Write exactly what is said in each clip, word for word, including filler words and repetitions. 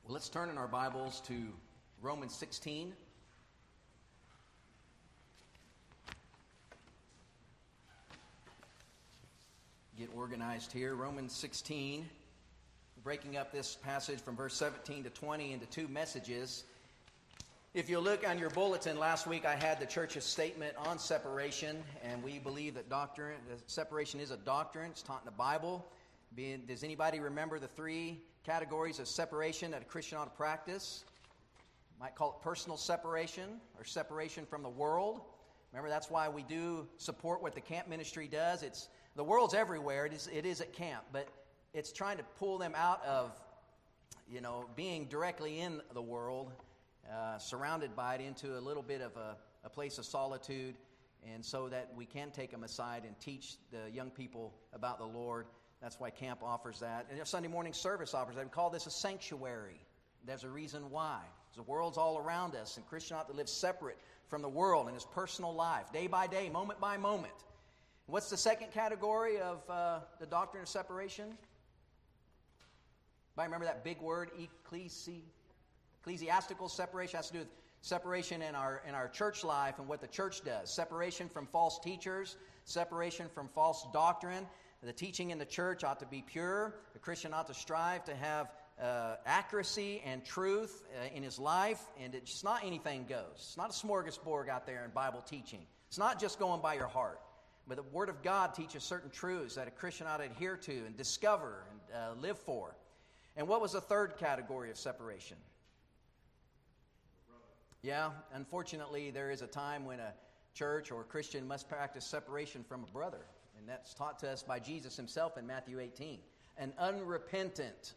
Well, let's turn in our Bibles to Romans sixteen. Get organized here. Romans sixteen. Breaking up this passage from verse seventeen to twenty into two messages. If you look on your bulletin, last week I had the church's statement on separation, and we believe that doctrine, separation is a doctrine. It's taught in the Bible. Being, does anybody remember the three categories of separation that a Christian ought to practice? Might call it personal separation or separation from the world. Remember, that's why we do support what the camp ministry does. It's the world's everywhere. It is, it is at camp, but it's trying to pull them out of, you know, being directly in the world, uh, surrounded by it, into a little bit of a, a place of solitude, and so that we can take them aside and teach the young people about the Lord. That's why camp offers that. And Sunday morning service offers that. We call this a sanctuary. There's a reason why. The world's all around us, and Christian ought to live separate from the world in his personal life, day by day, moment by moment. What's the second category of uh, the doctrine of separation? Anybody remember that big word, ecclesi- ecclesiastical separation? It has to do with separation in our in our church life and what the church does. Separation from false teachers, separation from false doctrine. The teaching in the church ought to be pure. The Christian ought to strive to have uh, accuracy and truth uh, in his life, and it's not anything goes. It's not a smorgasbord out there in Bible teaching. It's not just going by your heart. But the Word of God teaches certain truths that a Christian ought to adhere to and discover and uh, live for. And what was the third category of separation? Yeah, unfortunately, there is a time when a church or a Christian must practice separation from a brother. And that's taught to us by Jesus himself in Matthew eighteen. An unrepentant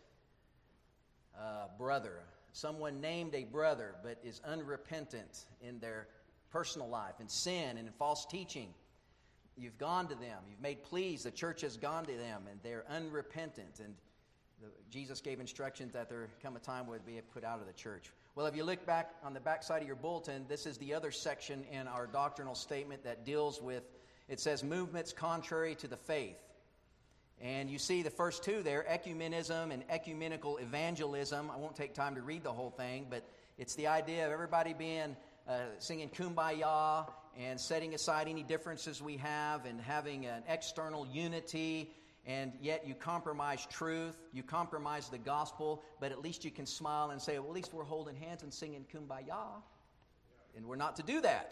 uh, brother, someone named a brother, but is unrepentant in their personal life, in sin and in false teaching. You've gone to them. You've made pleas. The church has gone to them, and they're unrepentant. And the, Jesus gave instructions that there come a time where they'd be put out of the church. Well, if you look back on the back side of your bulletin, this is the other section in our doctrinal statement that deals with, it says, movements contrary to the faith. And you see the first two there, ecumenism and ecumenical evangelism. I won't take time to read the whole thing, but it's the idea of everybody being uh, singing Kumbaya and setting aside any differences we have and having an external unity, and yet you compromise truth, you compromise the gospel, but at least you can smile and say, well, at least we're holding hands and singing Kumbaya. And we're not to do that.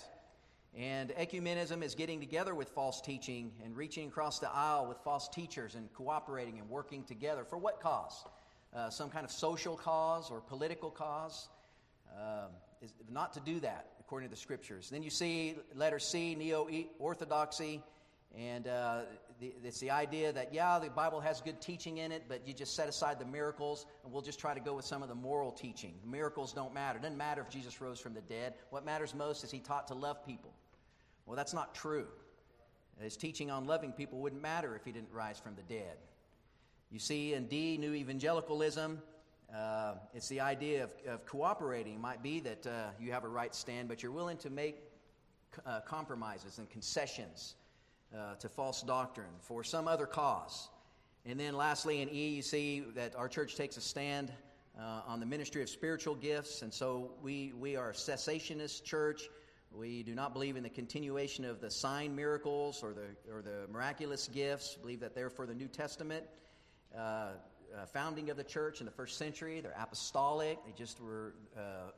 And ecumenism is getting together with false teaching and reaching across the aisle with false teachers and cooperating and working together. For what cause? Uh, some kind of social cause or political cause? Uh, is not to do that, according to the Scriptures. Then you see letter C, neo-orthodoxy, and uh, the, it's the idea that, yeah, the Bible has good teaching in it, but you just set aside the miracles, and we'll just try to go with some of the moral teaching. The miracles don't matter. It doesn't matter if Jesus rose from the dead. What matters most is he taught to love people. Well, that's not true. His teaching on loving people wouldn't matter if he didn't rise from the dead. You see in D, New Evangelicalism, uh, it's the idea of, of cooperating. It might be that uh, you have a right stand, but you're willing to make uh, compromises and concessions uh, to false doctrine for some other cause. And then lastly, in E, you see that our church takes a stand uh, on the ministry of spiritual gifts, and so we, we are a cessationist church. We do not believe in the continuation of the sign miracles or the or the miraculous gifts. We believe that they're for the New Testament uh, uh, founding of the church in the first century. They're apostolic. They just were uh,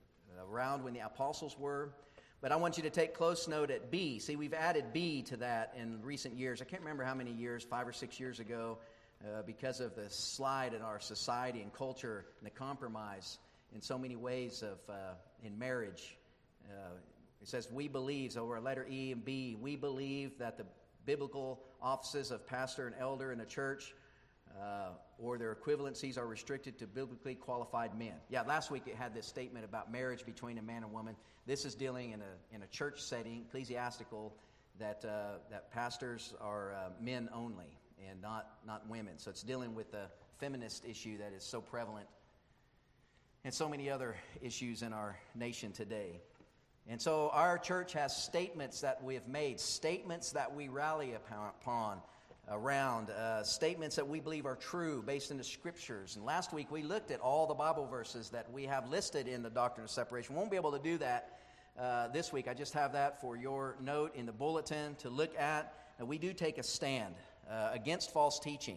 around when the apostles were. But I want you to take close note at B. See, we've added B to that in recent years. I can't remember how many years, five or six years ago, uh, because of the slide in our society and culture and the compromise in so many ways of uh, in marriage. Uh, It says, we believe, so we're letter E and B, we believe that the biblical offices of pastor and elder in a church uh, or their equivalencies are restricted to biblically qualified men. Yeah, last week it had this statement about marriage between a man and woman. This is dealing in a in a church setting, ecclesiastical, that uh, that pastors are uh, men only and not, not women. So it's dealing with the feminist issue that is so prevalent and so many other issues in our nation today. And so our church has statements that we have made, statements that we rally upon around uh, statements that we believe are true based in the Scriptures. And last week we looked at all the Bible verses that we have listed in the doctrine of separation. We won't be able to do that uh, this week. I just have that for your note in the bulletin to look at. And we do take a stand uh, against false teaching.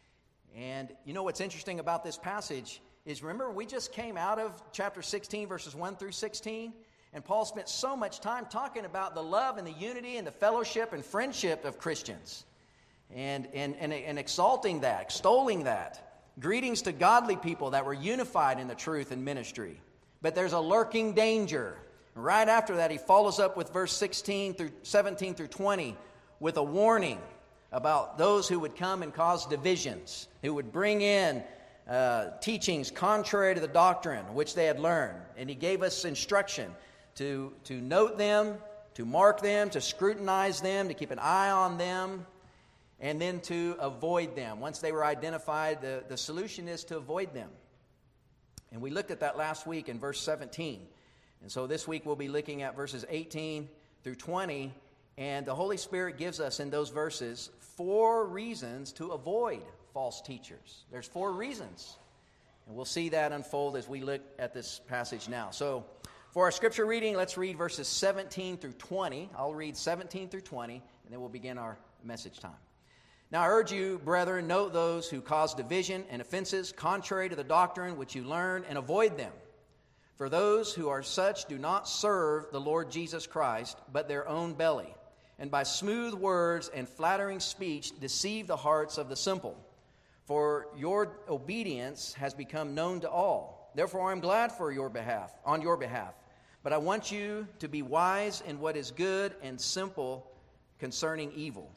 And you know what's interesting about this passage is, remember, we just came out of chapter sixteen, verses one through sixteen, and Paul spent so much time talking about the love and the unity and the fellowship and friendship of Christians. And, and, and, and exalting that, extolling that. Greetings to godly people that were unified in the truth and ministry. But there's a lurking danger. Right after that, he follows up with verse sixteen through seventeen through twenty with a warning about those who would come and cause divisions, who would bring in uh, teachings contrary to the doctrine which they had learned. And he gave us instruction to, to note them, to mark them, to scrutinize them, to keep an eye on them, and then to avoid them. Once they were identified, the, the solution is to avoid them. And we looked at that last week in verse seventeen. And so this week we'll be looking at verses eighteen through twenty. And the Holy Spirit gives us in those verses four reasons to avoid false teachers. There's four reasons. And we'll see that unfold as we look at this passage now. So for our scripture reading, let's read verses seventeen through twenty. I'll read seventeen through twenty, and then we'll begin our message time. Now I urge you, brethren, note those who cause division and offenses contrary to the doctrine which you learn, and avoid them. For those who are such do not serve the Lord Jesus Christ, but their own belly, and by smooth words and flattering speech deceive the hearts of the simple. For your obedience has become known to all. Therefore I am glad for your behalf, on your behalf. But I want you to be wise in what is good and simple concerning evil.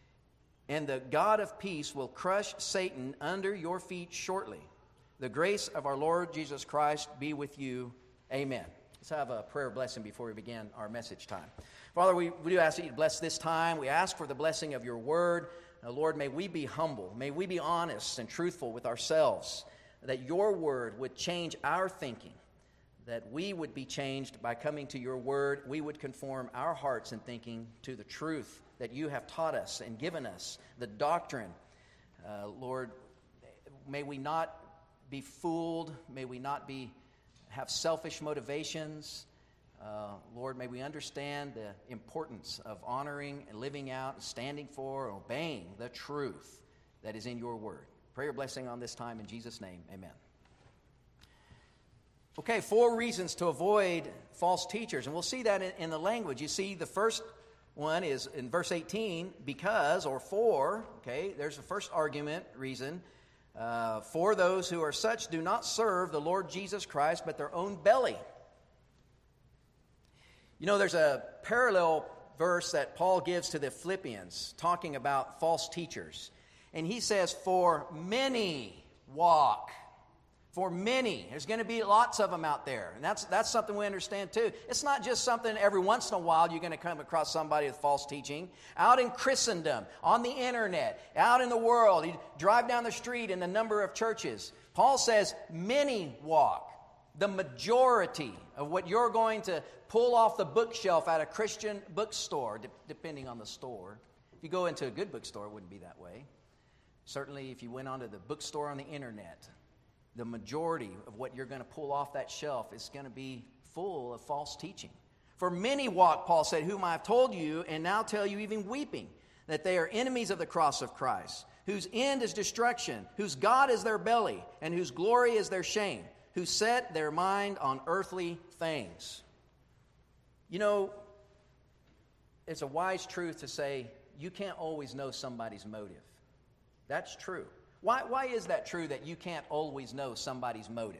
And the God of peace will crush Satan under your feet shortly. The grace of our Lord Jesus Christ be with you. Amen. Let's have a prayer blessing before we begin our message time. Father, we, we do ask that you to bless this time. We ask for the blessing of your word. Now, Lord, may we be humble. May we be honest and truthful with ourselves, that your word would change our thinking, that we would be changed by coming to your word. We would conform our hearts and thinking to the truth that you have taught us and given us, the doctrine. Uh, Lord, may we not be fooled. May we not be have selfish motivations. Uh, Lord, may we understand the importance of honoring and living out and standing for and obeying the truth that is in your word. Pray your blessing on this time in Jesus' name. Amen. Okay, four reasons to avoid false teachers. And we'll see that in, in the language. You see, the first one is in verse eighteen, because or for. Okay, there's the first argument, reason. Uh, for those who are such do not serve the Lord Jesus Christ, but their own belly. You know, there's a parallel verse that Paul gives to the Philippians talking about false teachers. And he says, for many walk. For many. There's going to be lots of them out there. And that's that's something we understand too. It's not just something every once in a while you're going to come across somebody with false teaching. Out in Christendom, on the internet, out in the world, you drive down the street in the number of churches. Paul says many walk. The majority of what you're going to pull off the bookshelf at a Christian bookstore, de- depending on the store. If you go into a good bookstore, it wouldn't be that way. Certainly if you went onto the bookstore on the internet, the majority of what you're going to pull off that shelf is going to be full of false teaching. For many walk, Paul said, whom I have told you, and now tell you even weeping, that they are enemies of the cross of Christ, whose end is destruction, whose God is their belly, and whose glory is their shame, who set their mind on earthly things. You know, it's a wise truth to say you can't always know somebody's motive. That's true. Why, why is that true that you can't always know somebody's motive?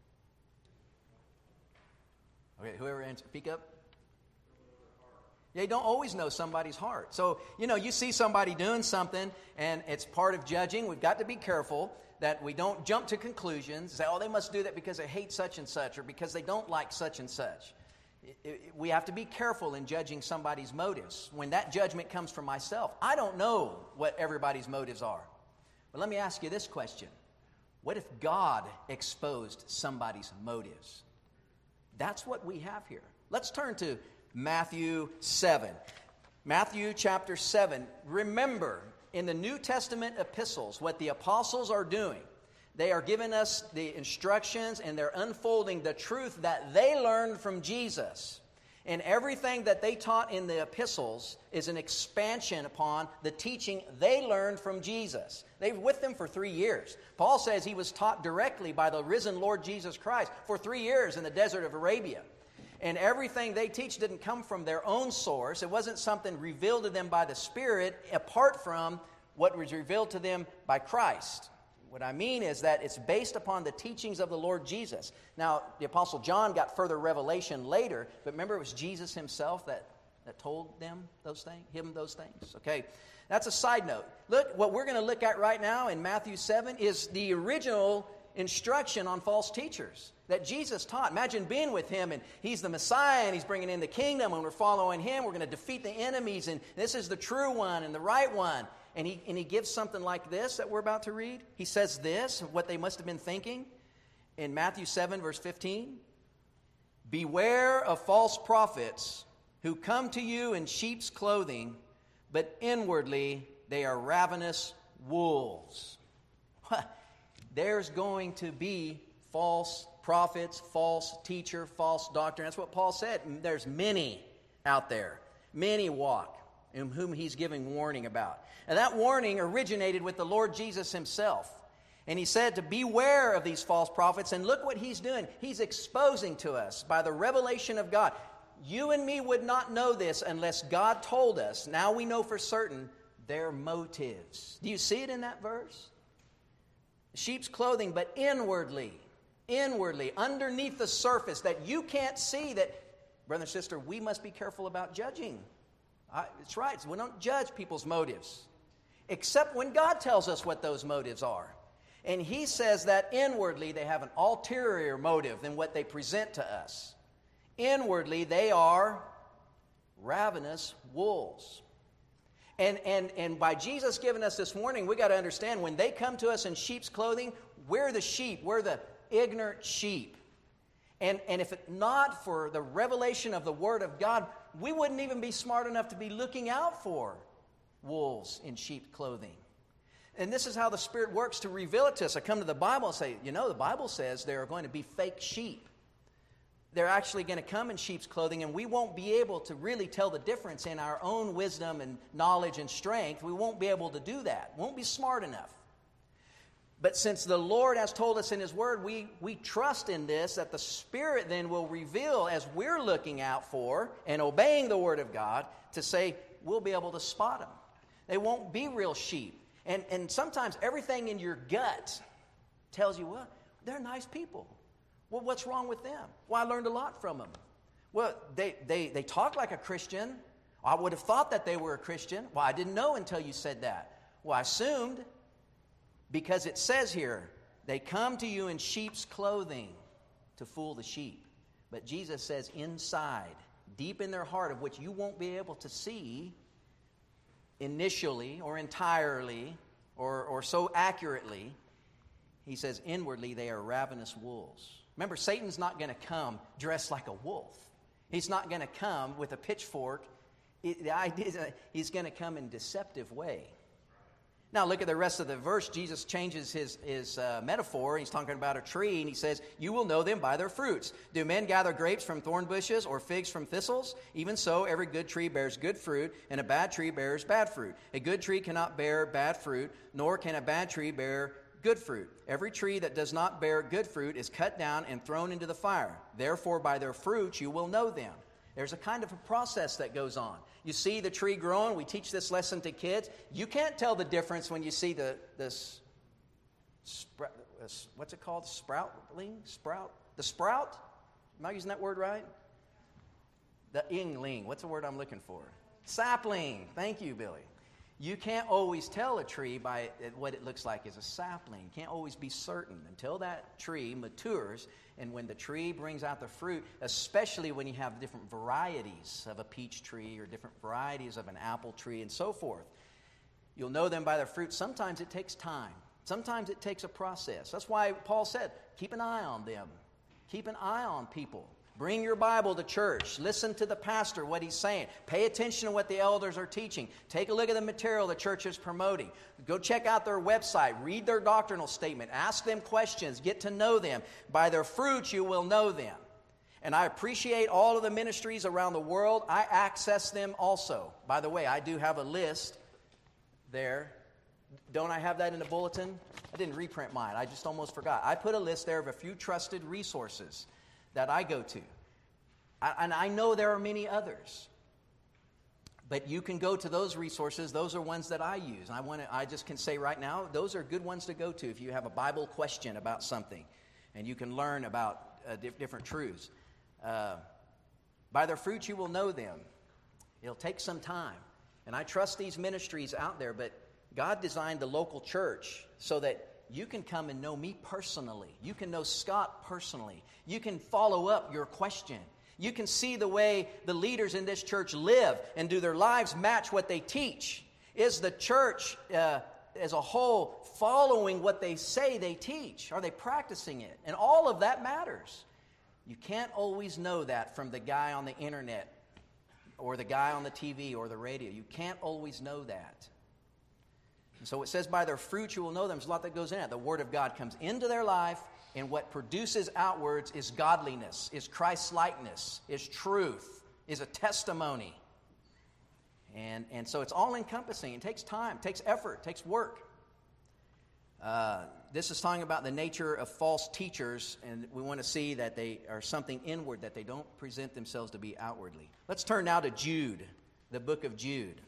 Okay, whoever answers, speak up. Yeah, you don't always know somebody's heart. So, you know, you see somebody doing something, and it's part of judging. We've got to be careful that we don't jump to conclusions, say, oh, they must do that because they hate such and such, or because they don't like such and such. It, it, we have to be careful in judging somebody's motives. When that judgment comes from myself, I don't know what everybody's motives are. But let me ask you this question. What if God exposed somebody's motives? That's what we have here. Let's turn to Matthew seven. Matthew chapter seven. Remember, in the New Testament epistles, what the apostles are doing, they are giving us the instructions and they're unfolding the truth that they learned from Jesus. And everything that they taught in the epistles is an expansion upon the teaching they learned from Jesus. They were with them for three years. Paul says he was taught directly by the risen Lord Jesus Christ for three years in the desert of Arabia. And everything they teach didn't come from their own source. It wasn't something revealed to them by the Spirit apart from what was revealed to them by Christ. What I mean is that it's based upon the teachings of the Lord Jesus. Now, the Apostle John got further revelation later, but remember it was Jesus himself that, that told them those things, him those things. Okay, that's a side note. Look, what we're going to look at right now in Matthew seven is the original instruction on false teachers that Jesus taught. Imagine being with him, and he's the Messiah, and he's bringing in the kingdom, and we're following him. We're going to defeat the enemies, and this is the true one and the right one. And he, and he gives something like this that we're about to read. He says this, what they must have been thinking, in Matthew seven, verse fifteen. Beware of false prophets who come to you in sheep's clothing, but inwardly they are ravenous wolves. There's going to be false prophets, false teacher, false doctrine. That's what Paul said. There's many out there. Many walk, in whom he's giving warning about. And that warning originated with the Lord Jesus himself. And he said to beware of these false prophets. And look what he's doing. He's exposing to us by the revelation of God. You and me would not know this unless God told us. Now we know for certain their motives. Do you see it in that verse? Sheep's clothing, but inwardly, inwardly, underneath the surface that you can't see, that, brother and sister, we must be careful about judging. I, it's right. We don't judge people's motives, except when God tells us what those motives are. And he says that inwardly they have an ulterior motive than what they present to us. Inwardly they are ravenous wolves. And, and, and by Jesus giving us this warning, we got to understand when they come to us in sheep's clothing, we're the sheep. We're the ignorant sheep. And, and if it not for the revelation of the Word of God, we wouldn't even be smart enough to be looking out for wolves in sheep clothing. And this is how the Spirit works to reveal it to us. I come to the Bible and say, you know, the Bible says there are going to be fake sheep. They're actually going to come in sheep's clothing, and we won't be able to really tell the difference in our own wisdom and knowledge and strength. We won't be able to do that. Won't be smart enough. But since the Lord has told us in His Word, we, we trust in this, that the Spirit then will reveal as we're looking out for and obeying the Word of God to say, we'll be able to spot them. They won't be real sheep. And, and sometimes everything in your gut tells you, well, they're nice people. Well, what's wrong with them? Well, I learned a lot from them. Well, they, they, they talk like a Christian. I would have thought that they were a Christian. Well, I didn't know until you said that. Well, I assumed, because it says here, they come to you in sheep's clothing to fool the sheep. But Jesus says inside, deep in their heart, of which you won't be able to see initially or entirely or, or so accurately, He says inwardly they are ravenous wolves. Remember, Satan's not going to come dressed like a wolf. He's not going to come with a pitchfork. It, the idea is that he's going to come in a deceptive way. Now, look at the rest of the verse. Jesus changes his, his uh, metaphor. He's talking about a tree, and he says, you will know them by their fruits. Do men gather grapes from thorn bushes or figs from thistles? Even so, every good tree bears good fruit, and a bad tree bears bad fruit. A good tree cannot bear bad fruit, nor can a bad tree bear good fruit. Every tree that does not bear good fruit is cut down and thrown into the fire. Therefore, by their fruits you will know them. There's a kind of a process that goes on. You see the tree growing. We teach this lesson to kids. You can't tell the difference when you see the this sprout, what's it called? Sproutling? Sprout? The sprout? Am I using that word right? The ingling. What's the word I'm looking for? Sapling. Thank you, Billy. You can't always tell a tree by what it looks like as a sapling. You can't always be certain until that tree matures. And when the tree brings out the fruit, especially when you have different varieties of a peach tree or different varieties of an apple tree and so forth, you'll know them by their fruit. Sometimes it takes time. Sometimes it takes a process. That's why Paul said, keep an eye on them. Keep an eye on people. Bring your Bible to church. Listen to the pastor, what he's saying. Pay attention to what the elders are teaching. Take a look at the material the church is promoting. Go check out their website. Read their doctrinal statement. Ask them questions. Get to know them. By their fruits you will know them. And I appreciate all of the ministries around the world. I access them also. By the way, I do have a list there. Don't I have that in the bulletin? I didn't reprint mine. I just almost forgot. I put a list there of a few trusted resources that I go to. I, and I know there are many others. But you can go to those resources. Those are ones that I use. And I want to, I just can say right now, those are good ones to go to if you have a Bible question about something. And you can learn about uh, di- different truths. Uh, by their fruits you will know them. It'll take some time. And I trust these ministries out there, but God designed the local church so that you can come and know me personally. You can know Scott personally. You can follow up your question. You can see the way the leaders in this church live, and do their lives match what they teach? Is the church uh, as a whole following what they say they teach? Are they practicing it? And all of that matters. You can't always know that from the guy on the internet or the guy on the T V or the radio. You can't always know that. And so it says, by their fruits you will know them. There's a lot that goes in it. The Word of God comes into their life, and what produces outwards is godliness, is Christ-likeness, is truth, is a testimony. And, and so it's all-encompassing. It takes time, it takes effort, it takes work. Uh, this is talking about the nature of false teachers, and we want to see that they are something inward, that they don't present themselves to be outwardly. Let's turn now to Jude, the book of Jude.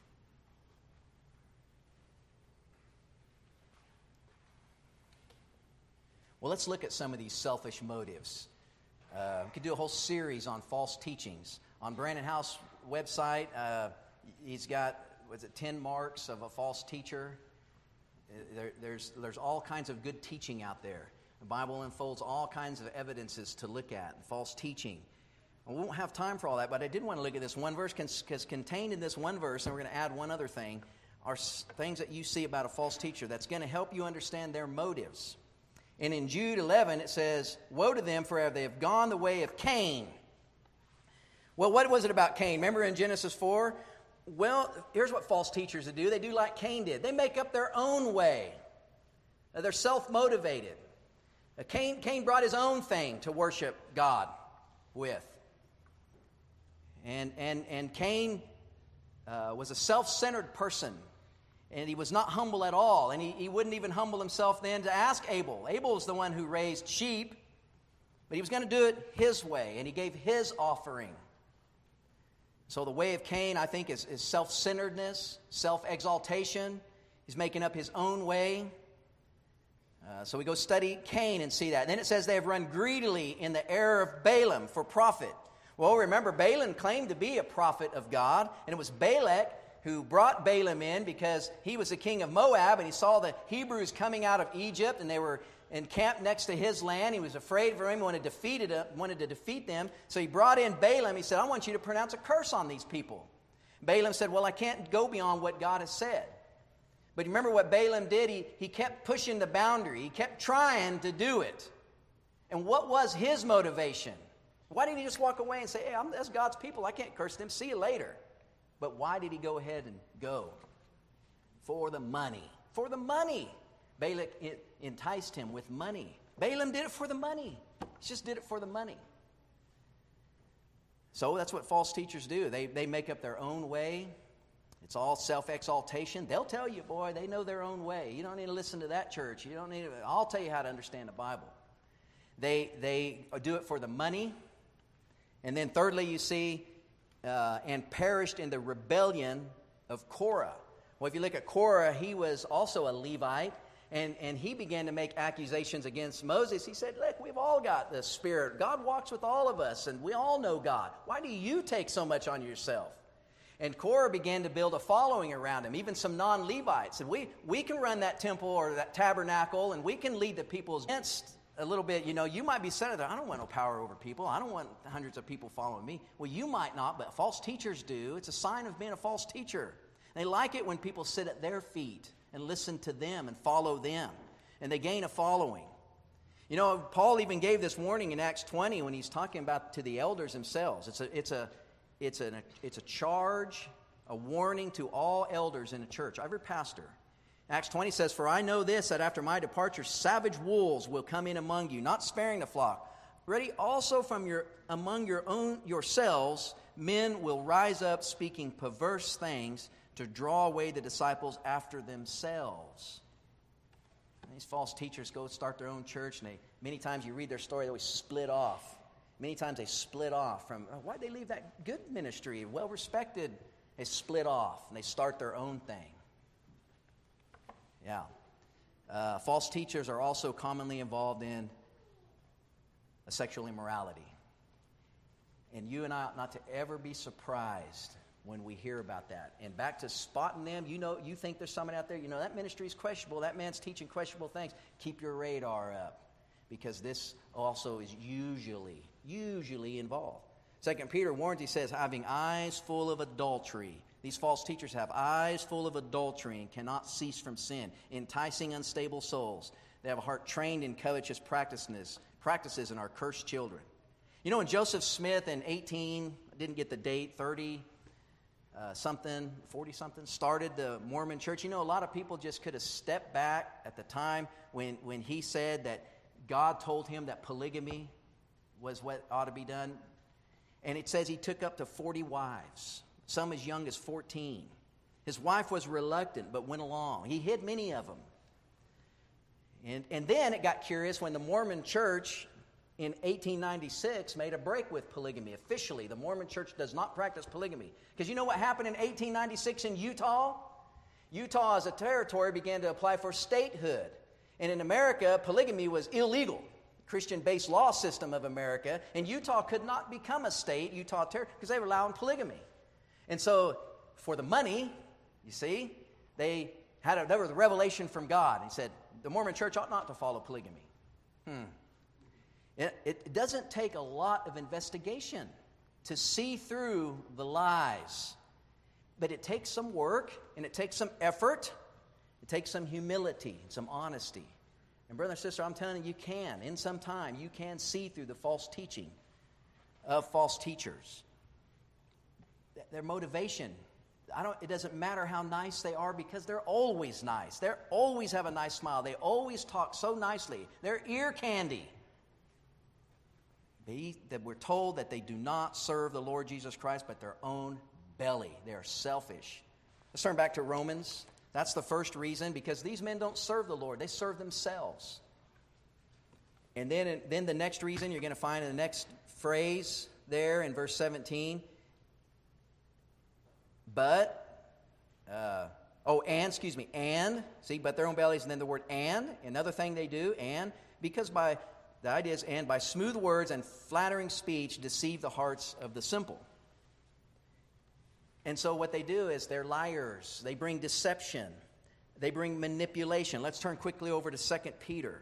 Well, let's look at some of these selfish motives. Uh, we could do a whole series on false teachings. On Brandon House website, uh, he's got, was it ten marks of a false teacher? There, there's, there's all kinds of good teaching out there. The Bible unfolds all kinds of evidences to look at, false teaching. We won't have time for all that, but I did want to look at this one verse, because contained in this one verse, and we're going to add one other thing, are things that you see about a false teacher that's going to help you understand their motives. And in Jude eleven, it says, woe to them, for they have gone the way of Cain. Well, what was it about Cain? Remember in Genesis four? Well, here's what false teachers do. They do like Cain did. They make up their own way. They're self-motivated. Cain, Cain brought his own thing to worship God with. And, and, and Cain uh, was a self-centered person. And he was not humble at all. And he, he wouldn't even humble himself then to ask Abel. Abel was the one who raised sheep. But he was going to do it his way. And he gave his offering. So the way of Cain, I think, is, is self-centeredness, self-exaltation. He's making up his own way. Uh, so we go study Cain and see that. And then it says they have run greedily in the error of Balaam for profit. Well, remember, Balaam claimed to be a prophet of God. And it was Balak who brought Balaam in because he was the king of Moab, and he saw the Hebrews coming out of Egypt, and they were encamped next to his land. He was afraid for him, wanted to defeat it, wanted to defeat them. So he brought in Balaam. He said, I want you to pronounce a curse on these people. Balaam said, well, I can't go beyond what God has said. But remember what Balaam did? He, he kept pushing the boundary. He kept trying to do it. And what was his motivation? Why didn't he just walk away and say, hey, I'm, that's God's people. I can't curse them. See you later. But why did he go ahead and go? For the money. For the money. Balak enticed him with money. Balaam did it for the money. He just did it for the money. So that's what false teachers do. They, they make up their own way. It's all self-exaltation. They'll tell you, boy, they know their own way. You don't need to listen to that church. You don't need to, I'll tell you how to understand the Bible. They, they do it for the money. And then thirdly, you see, Uh, and perished in the rebellion of Korah. Well, if you look at Korah, he was also a Levite, and, and he began to make accusations against Moses. He said, look, we've all got the Spirit. God walks with all of us, and we all know God. Why do you take so much on yourself? And Korah began to build a following around him, even some non-Levites. And we, we can run that temple or that tabernacle, and we can lead the people against a little bit, you know, you might be sitting there, I don't want no power over people. I don't want hundreds of people following me. Well, you might not, but false teachers do. It's a sign of being a false teacher. They like it when people sit at their feet and listen to them and follow them. And they gain a following. You know, Paul even gave this warning in Acts twenty when he's talking about to the elders themselves. It's a, it's a, it's a, it's a charge, a warning to all elders in the church, every pastor. Acts twenty says, "For I know this, that after my departure, savage wolves will come in among you, not sparing the flock. Ready also from your among your own yourselves, men will rise up speaking perverse things to draw away the disciples after themselves." These false teachers go start their own church, and they many times you read their story, they always split off. Many times they split off from, why'd they leave that good ministry, well-respected? They split off, and they start their own thing. Yeah. Uh, false teachers are also commonly involved in a sexual immorality. And you and I ought not to ever be surprised when we hear about that. And back to spotting them, you know, you think there's someone out there, you know, that ministry is questionable, that man's teaching questionable things. Keep your radar up, because this also is usually, usually involved. Second Peter warns, he says, having eyes full of adultery. These false teachers have eyes full of adultery and cannot cease from sin, enticing unstable souls. They have a heart trained in covetous practices, practices and are cursed children. You know, when Joseph Smith in eighteen, I didn't get the date, thirty uh, something, forty something, started the Mormon church, you know, a lot of people just could have stepped back at the time when, when he said that God told him that polygamy was what ought to be done. And it says he took up to forty wives, some as young as fourteen. His wife was reluctant but went along. He hid many of them. And, and then it got curious when the Mormon church in eighteen ninety-six made a break with polygamy. Officially, the Mormon church does not practice polygamy. Because you know what happened in eighteen ninety-six in Utah? Utah as a territory began to apply for statehood. And in America, polygamy was illegal. Christian-based law system of America. And Utah could not become a state, Utah territory, because they were allowing polygamy. And so, for the money, you see, they had a, there was a revelation from God. He said, the Mormon church ought not to follow polygamy. Hmm. It, it doesn't take a lot of investigation to see through the lies. But it takes some work, and it takes some effort. It takes some humility, some honesty. And brother and sister, I'm telling you, you can. In some time, you can see through the false teaching of false teachers. Their motivation, I don't, it doesn't matter how nice they are, because they're always nice. They always have a nice smile. They always talk so nicely. They're ear candy. They, that we're told that they do not serve the Lord Jesus Christ, but their own belly. They are selfish. Let's turn back to Romans. That's the first reason, because these men don't serve the Lord. They serve themselves. And then, then the next reason you're going to find in the next phrase there in verse seventeen. But, uh, oh, and, excuse me, and, see, but their own bellies, and then the word and, another thing they do, and, because by, the idea is, and by smooth words and flattering speech deceive the hearts of the simple. And so what they do is they're liars. They bring deception. They bring manipulation. Let's turn quickly over to Second Peter.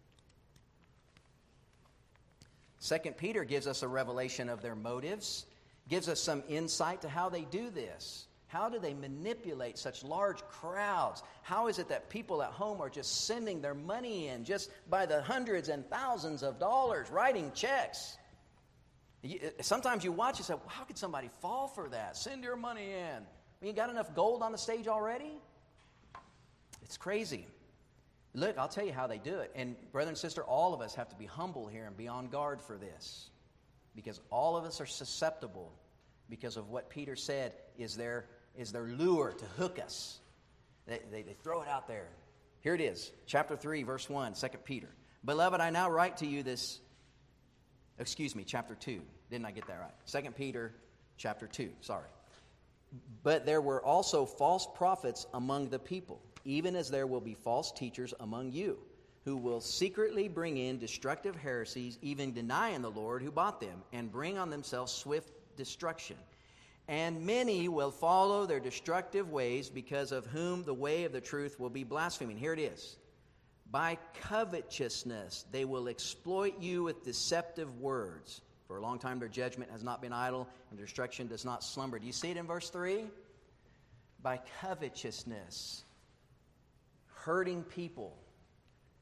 Second Peter gives us a revelation of their motives, gives us some insight to how they do this. How do they manipulate such large crowds? How is it that people at home are just sending their money in just by the hundreds and thousands of dollars, writing checks? Sometimes you watch and say, well, how could somebody fall for that? Send your money in. You got enough gold on the stage already? It's crazy. Look, I'll tell you how they do it. And brother and sister, all of us have to be humble here and be on guard for this. Because all of us are susceptible because of what Peter said is their, is their lure to hook us. They, they, they throw it out there. Here it is, chapter three, verse one, Second Peter. Beloved, I now write to you this, excuse me, chapter two. Didn't I get that right? Second Peter, chapter two, sorry. But there were also false prophets among the people, even as there will be false teachers among you, who will secretly bring in destructive heresies, even denying the Lord who bought them, and bring on themselves swift destruction. And many will follow their destructive ways, because of whom the way of the truth will be blaspheming. Here it is. By covetousness they will exploit you with deceptive words. For a long time their judgment has not been idle, and their destruction does not slumber. Do you see it in verse three? By covetousness. Hurting people.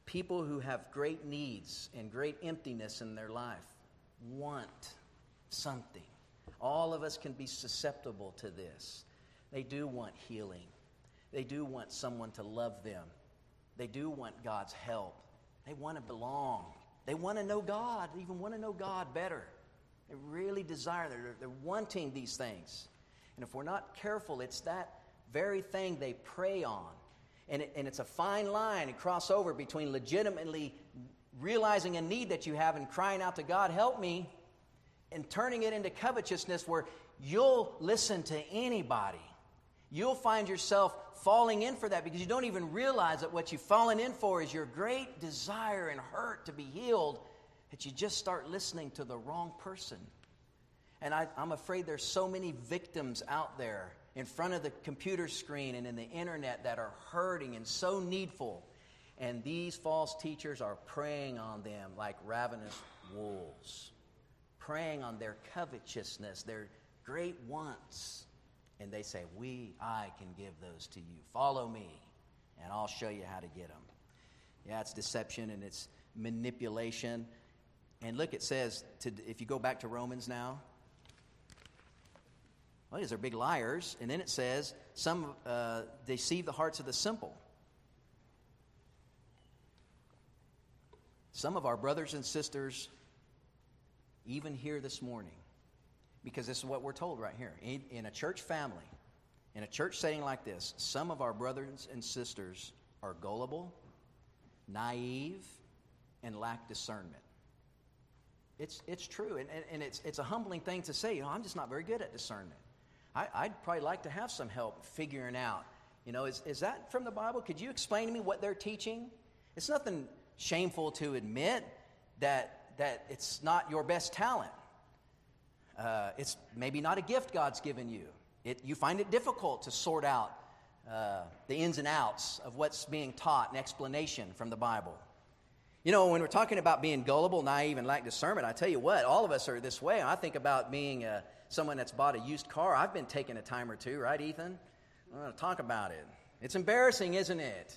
People who have great needs and great emptiness in their life want something. All of us can be susceptible to this. They do want healing. They do want someone to love them. They do want God's help. They want to belong. They want to know God, they even want to know God better. They really desire, they're, they're wanting these things. And if we're not careful, it's that very thing they prey on. And, it, and it's a fine line to cross over between legitimately realizing a need that you have and crying out to God, help me, and turning it into covetousness where you'll listen to anybody. You'll find yourself falling in for that because you don't even realize that what you've fallen in for is your great desire and hurt to be healed, that you just start listening to the wrong person. And I, I'm afraid there's so many victims out there in front of the computer screen and in the internet that are hurting and so needful. And these false teachers are preying on them like ravenous wolves, preying on their covetousness, their great wants. And they say, we, I can give those to you. Follow me, and I'll show you how to get them. Yeah, it's deception and it's manipulation. And look, it says, to, if you go back to Romans now, well, these are big liars. And then it says, some uh, deceive the hearts of the simple. Some of our brothers and sisters, even here this morning, because this is what we're told right here. In, in a church family, in a church setting like this, some of our brothers and sisters are gullible, naive, and lack discernment. It's it's true, and, and, and it's it's a humbling thing to say, you know, I'm just not very good at discernment. I, I'd probably like to have some help figuring out, you know, is, is that from the Bible? Could you explain to me what they're teaching? It's nothing shameful to admit that that it's not your best talent. Uh, it's maybe not a gift God's given you. It, you find it difficult to sort out uh, the ins and outs of what's being taught and explanation from the Bible. You know, when we're talking about being gullible, naive, and lack discernment, I tell you what, all of us are this way. I think about being uh, someone that's bought a used car. I've been taking a time or two, right, Ethan? I want to talk about it. It's embarrassing, isn't it?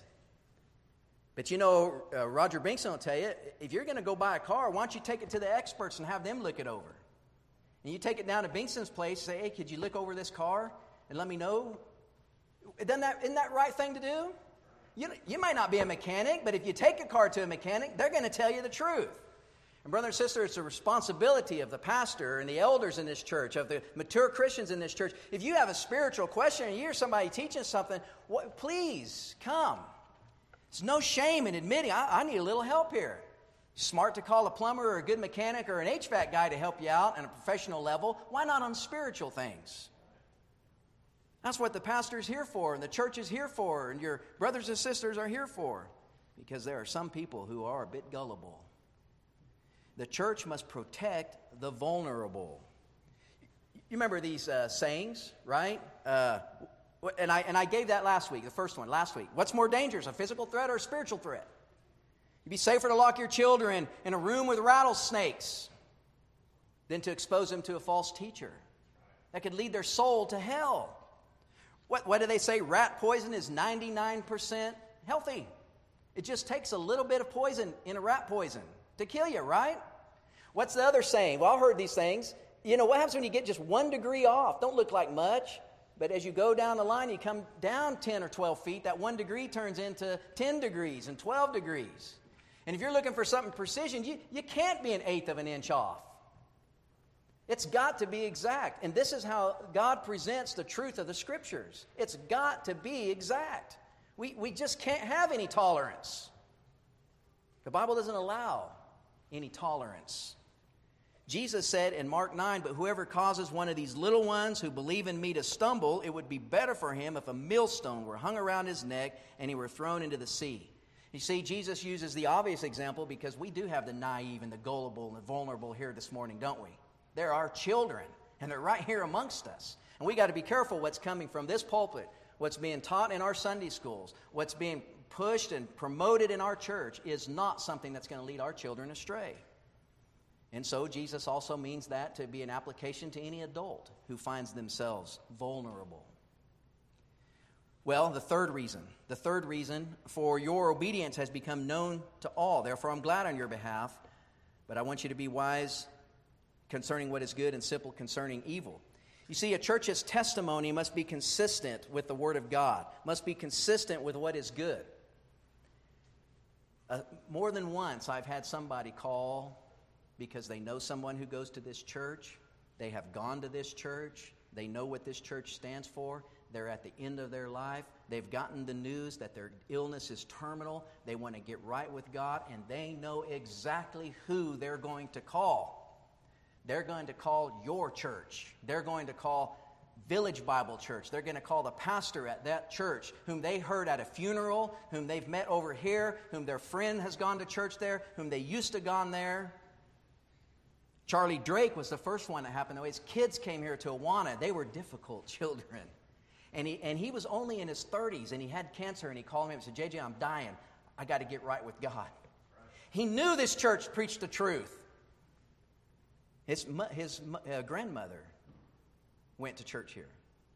But you know, uh, Roger Binkson will tell you, if you're going to go buy a car, why don't you take it to the experts and have them look it over? And you take it down to Binkson's place, say, hey, could you look over this car and let me know? Isn't that, isn't that the right thing to do? You, you might not be a mechanic, but if you take a car to a mechanic, they're going to tell you the truth. And brother and sister, it's a responsibility of the pastor and the elders in this church, of the mature Christians in this church. If you have a spiritual question and you hear somebody teaching something, what, please come. There's no shame in admitting, I, I need a little help here. Smart to call a plumber or a good mechanic or an H V A C guy to help you out on a professional level. Why not on spiritual things? That's what the pastor is here for, and the church is here for, and your brothers and sisters are here for. Because there are some people who are a bit gullible. The church must protect the vulnerable. You remember these uh, sayings, right? Uh, and I and I gave that last week, the first one, last week. What's more dangerous, a physical threat or a spiritual threat? You'd be safer to lock your children in a room with rattlesnakes than to expose them to a false teacher. That could lead their soul to hell. What, what do they say? Rat poison is ninety-nine percent healthy. It just takes a little bit of poison in a rat poison to kill you, right? What's the other saying? Well, I've heard these things. You know, what happens when you get just one degree off? Don't look like much. But as you go down the line, you come down ten or twelve feet, that one degree turns into ten degrees and twelve degrees. And if you're looking for something precision, you, you can't be an eighth of an inch off. It's got to be exact. And this is how God presents the truth of the Scriptures. It's got to be exact. We, we just can't have any tolerance. The Bible doesn't allow any tolerance. Jesus said in Mark nine, but whoever causes one of these little ones who believe in me to stumble, it would be better for him if a millstone were hung around his neck and he were thrown into the sea. You see, Jesus uses the obvious example because we do have the naive and the gullible and the vulnerable here this morning, don't we? They're our children, and they're right here amongst us. And we got to be careful what's coming from this pulpit, what's being taught in our Sunday schools, what's being pushed and promoted in our church is not something that's going to lead our children astray. And so Jesus also means that to be an application to any adult who finds themselves vulnerable. Well, the third reason, the third reason, for your obedience has become known to all. Therefore, I'm glad on your behalf, but I want you to be wise concerning what is good and simple concerning evil. You see, a church's testimony must be consistent with the Word of God, must be consistent with what is good. Uh, more than once, I've had somebody call because they know someone who goes to this church. They have gone to this church. They know what this church stands for. They're at the end of their life. They've gotten the news that their illness is terminal. They want to get right with God, and they know exactly who they're going to call. They're going to call your church. They're going to call Village Bible Church. They're going to call the pastor at that church, whom they heard at a funeral, whom they've met over here, whom their friend has gone to church there, whom they used to gone there. Charlie Drake was the first one that happened. His kids came here to Awana. They were difficult children. And he, and he was only in his thirties, and he had cancer, and he called me and said, J J, I'm dying. I got to get right with God. He knew this church preached the truth. His, his uh, grandmother went to church here.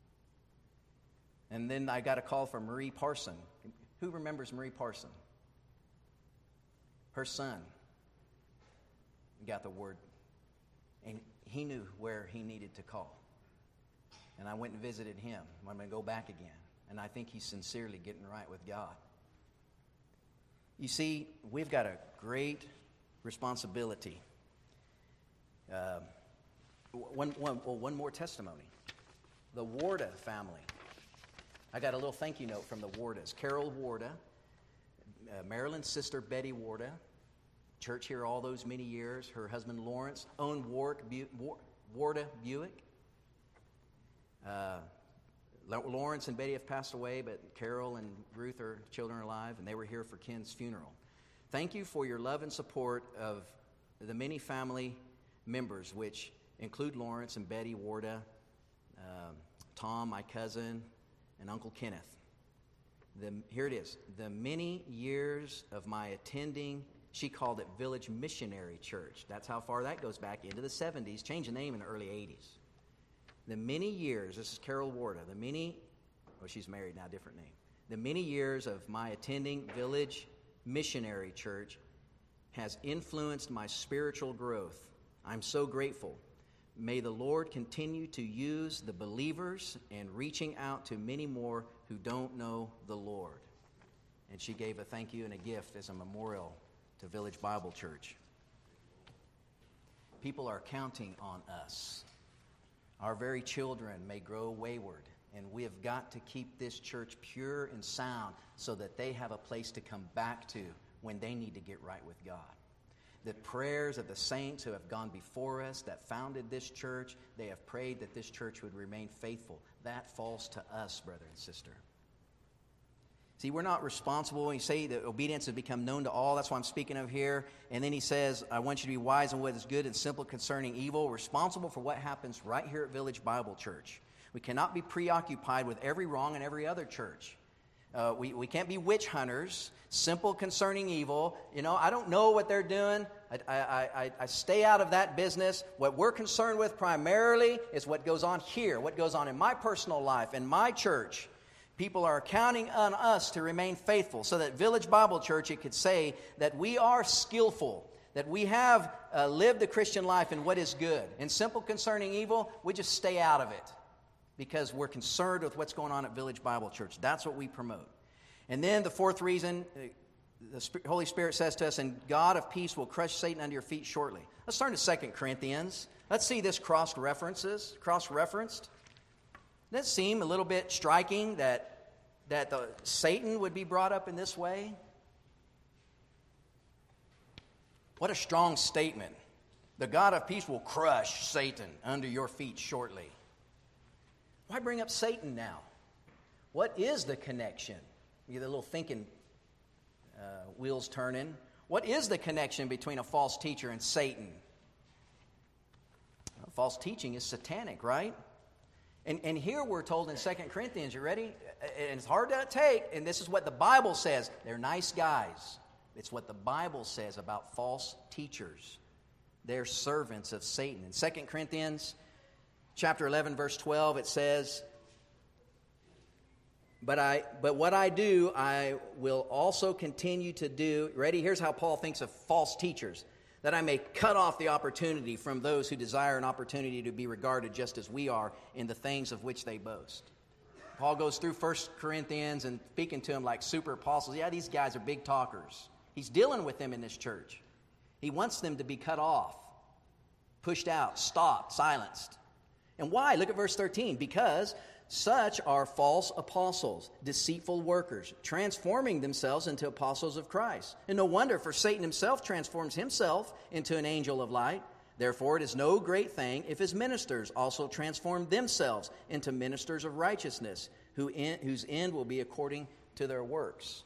And then I got a call from Marie Parson. Who remembers Marie Parson? Her son got the word. And he knew where he needed to call. And I went and visited him. I'm going to go back again. And I think he's sincerely getting right with God. You see, we've got a great responsibility. Uh, one, one, well, one more testimony. The Warda family. I got a little thank you note from the Wardas. Carol Warda, uh, Marilyn's sister Betty Warda, church here all those many years. Her husband Lawrence owned Warwick, Bu- War- Warda Buick. Uh, Lawrence and Betty have passed away, but Carol and Ruth are children are alive, and they were here for Ken's funeral. Thank you for your love and support of the many family members, which include Lawrence and Betty Warda, um, Tom, my cousin, and Uncle Kenneth. The, here it is. The many years of my attending, she called it Village Missionary Church. That's how far that goes back, into the seventies, changed the name in the early eighties. The many years, this is Carol Warda, the many, oh, she's married now, different name. The many years of my attending Village Missionary Church has influenced my spiritual growth. I'm so grateful. May the Lord continue to use the believers and reaching out to many more who don't know the Lord. And she gave a thank you and a gift as a memorial to Village Bible Church. People are counting on us. Our very children may grow wayward, and we have got to keep this church pure and sound so that they have a place to come back to when they need to get right with God. The prayers of the saints who have gone before us that founded this church, they have prayed that this church would remain faithful. That falls to us, brother and sister. See, we're not responsible. When you say that obedience has become known to all, that's what I'm speaking of here. And then he says, I want you to be wise in what is good and simple concerning evil, responsible for what happens right here at Village Bible Church. We cannot be preoccupied with every wrong in every other church. Uh, we, we can't be witch hunters, simple concerning evil. You know, I don't know what they're doing. I, I, I, I stay out of that business. What we're concerned with primarily is what goes on here, what goes on in my personal life, in my church. People are counting on us to remain faithful so that Village Bible Church, it could say that we are skillful, that we have uh, lived the Christian life in what is good. In simple concerning evil, we just stay out of it, because we're concerned with what's going on at Village Bible Church. That's what we promote. And then the fourth reason, the Holy Spirit says to us, and God of peace will crush Satan under your feet shortly. Let's turn to Second Corinthians. Let's see this cross-references, cross-referenced. Doesn't it seem a little bit striking that, that the, Satan would be brought up in this way? What a strong statement. The God of peace will crush Satan under your feet shortly. Why bring up Satan now? What is the connection? You get a little thinking uh, wheels turning. What is the connection between a false teacher and Satan? Well, false teaching is satanic, right? And, and here we're told in Second Corinthians, you ready? And it's hard to take, and this is what the Bible says. They're nice guys. It's what the Bible says about false teachers. They're servants of Satan. In Second Corinthians chapter eleven, verse twelve, it says, But I, but what I do, I will also continue to do. Ready? Here's how Paul thinks of false teachers. That I may cut off the opportunity from those who desire an opportunity to be regarded just as we are in the things of which they boast. Paul goes through First Corinthians and speaking to them like super apostles. Yeah, these guys are big talkers. He's dealing with them in this church. He wants them to be cut off, pushed out, stopped, silenced. And why? Look at verse thirteen. Because such are false apostles, deceitful workers, transforming themselves into apostles of Christ. And no wonder, for Satan himself transforms himself into an angel of light. Therefore, it is no great thing if his ministers also transform themselves into ministers of righteousness, who in, whose end will be according to their works.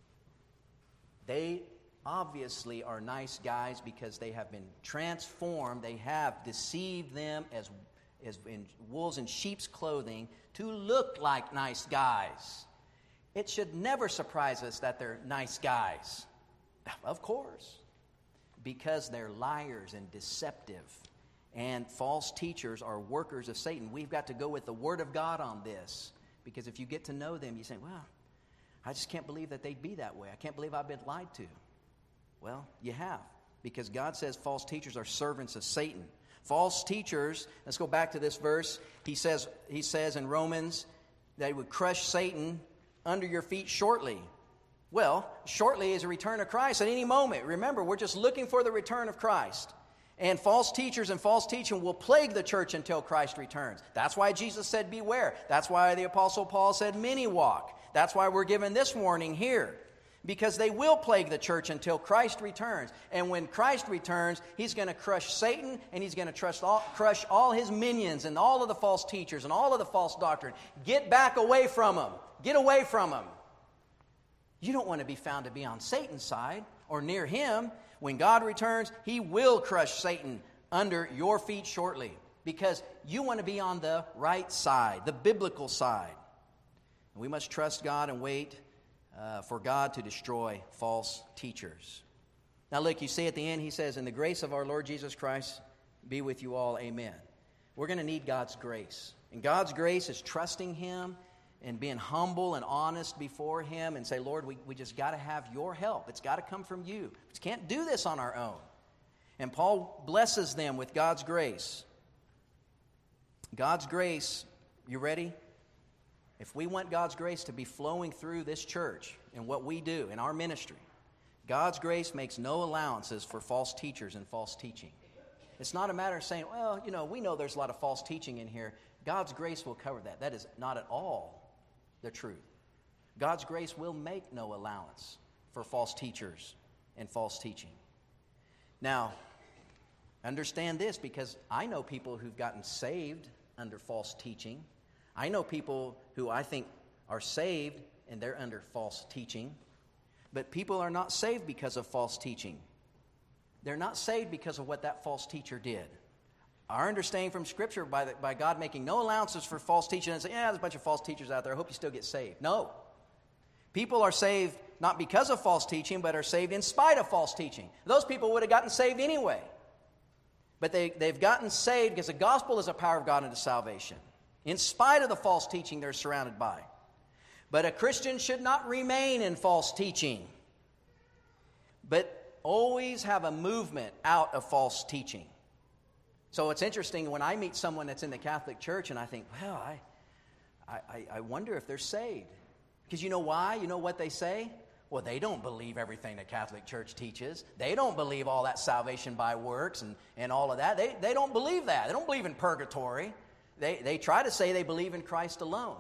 They obviously are nice guys because they have been transformed. They have deceived them as, as in wolves in sheep's clothing to look like nice guys. It should never surprise us that they're nice guys. Of course. Because they're liars and deceptive. And false teachers are workers of Satan. We've got to go with the Word of God on this. Because if you get to know them, you say, well, I just can't believe that they'd be that way. I can't believe I've been lied to. Well, you have. Because God says false teachers are servants of Satan. False teachers, let's go back to this verse. He says, he says in Romans that he would crush Satan under your feet shortly. Well, shortly is a return of Christ at any moment. Remember, we're just looking for the return of Christ. And false teachers and false teaching will plague the church until Christ returns. That's why Jesus said, beware. That's why the Apostle Paul said, many walk. That's why we're given this warning here. Because they will plague the church until Christ returns. And when Christ returns, he's going to crush Satan, and he's going to trust all, crush all his minions and all of the false teachers and all of the false doctrine. Get back away from them. Get away from them. You don't want to be found to be on Satan's side or near him. When God returns, he will crush Satan under your feet shortly. Because you want to be on the right side, the biblical side. And we must trust God and wait Uh, for God to destroy false teachers. Now look, you see at the end, he says, "And the grace of our Lord Jesus Christ be with you all, amen." We're going to need God's grace. And God's grace is trusting him and being humble and honest before him and say, Lord, we, we just got to have your help. It's got to come from you. We can't do this on our own. And Paul blesses them with God's grace. God's grace, you ready? If we want God's grace to be flowing through this church and what we do in our ministry, God's grace makes no allowances for false teachers and false teaching. It's not a matter of saying, well, you know, we know there's a lot of false teaching in here. God's grace will cover that. That is not at all the truth. God's grace will make no allowance for false teachers and false teaching. Now, understand this, because I know people who've gotten saved under false teaching. I know people who I think are saved and they're under false teaching. But people are not saved because of false teaching. They're not saved because of what that false teacher did. Our understanding from Scripture, by, the, by God making no allowances for false teaching and saying, yeah, there's a bunch of false teachers out there, I hope you still get saved. No. People are saved not because of false teaching, but are saved in spite of false teaching. Those people would have gotten saved anyway. But they, they've gotten saved because the gospel is a power of God unto salvation, in spite of the false teaching they're surrounded by. But a Christian should not remain in false teaching, but always have a movement out of false teaching. So it's interesting when I meet someone that's in the Catholic Church and I think, well, I, I, I wonder if they're saved. Because you know why? You know what they say? Well, they don't believe everything the Catholic Church teaches. They don't believe all that salvation by works and, and all of that. They, they don't believe that. They don't believe in purgatory. They, they try to say they believe in Christ alone.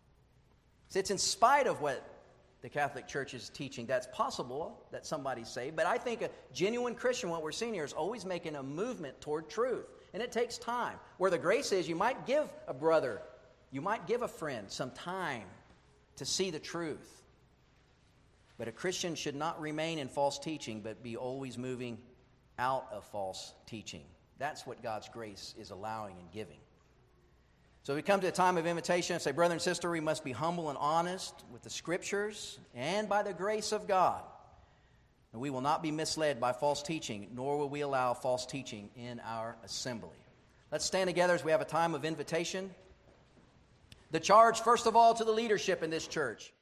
So it's in spite of what the Catholic Church is teaching that's possible that somebody's saved. But I think a genuine Christian, what we're seeing here, is always making a movement toward truth. And it takes time. Where the grace is, you might give a brother, you might give a friend some time to see the truth. But a Christian should not remain in false teaching, but be always moving out of false teaching. That's what God's grace is allowing and giving. So we come to a time of invitation and say, brother and sister, we must be humble and honest with the Scriptures and by the grace of God. And we will not be misled by false teaching, nor will we allow false teaching in our assembly. Let's stand together as we have a time of invitation. The charge, first of all, to the leadership in this church